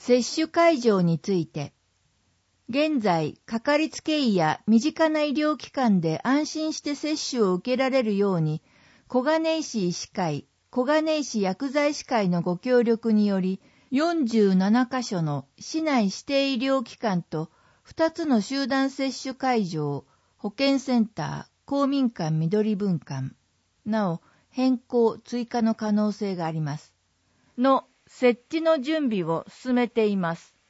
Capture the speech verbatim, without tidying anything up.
接種会場について、現在、かかりつけ医や身近な医療機関で安心して接種を受けられるように、小金井市医師会、小金井市薬剤師会のご協力により、よんじゅうななカ所の市内指定医療機関とふたつの集団接種会場、保健センター、公民館緑分館、なお変更・追加の可能性があります。の設置の準備を進めています。